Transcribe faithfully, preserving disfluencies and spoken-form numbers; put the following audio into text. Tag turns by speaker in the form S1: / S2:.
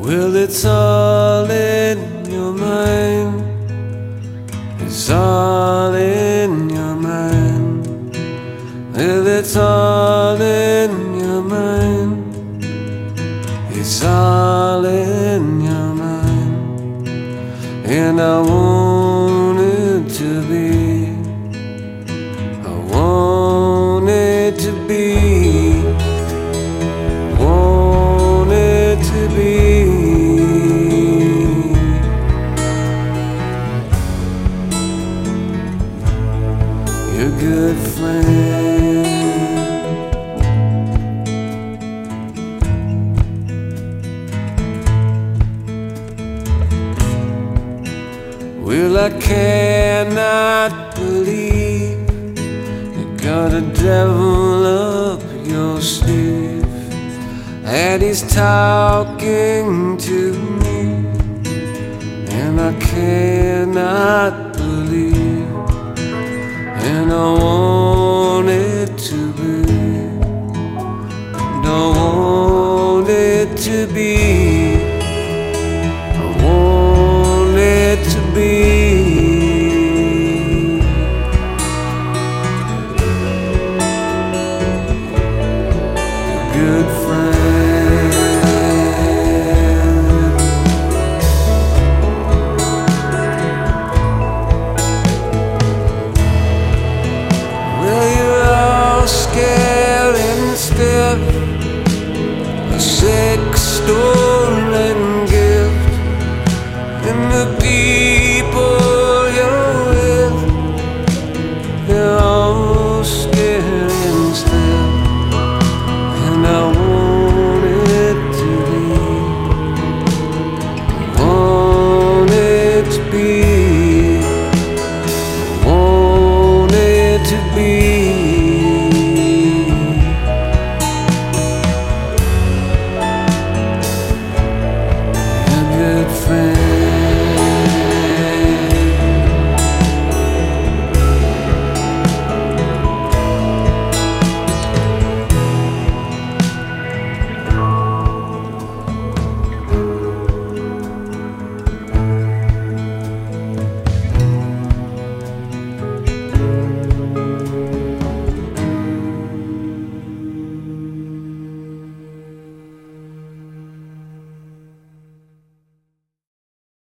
S1: Well, it's all in your mind. It's all in your mind. Well, it's all in your mind. It's all in your mind. And I want it to be. I want it to be. Want it to be. Your good friend. Well, I cannot believe you got a devil up your sleeve, and he's talking to me, and I cannot believe, and I want it to be, and I want it to be, I want it to be. Good friend. Well, you're all scared and stiff, a sick story.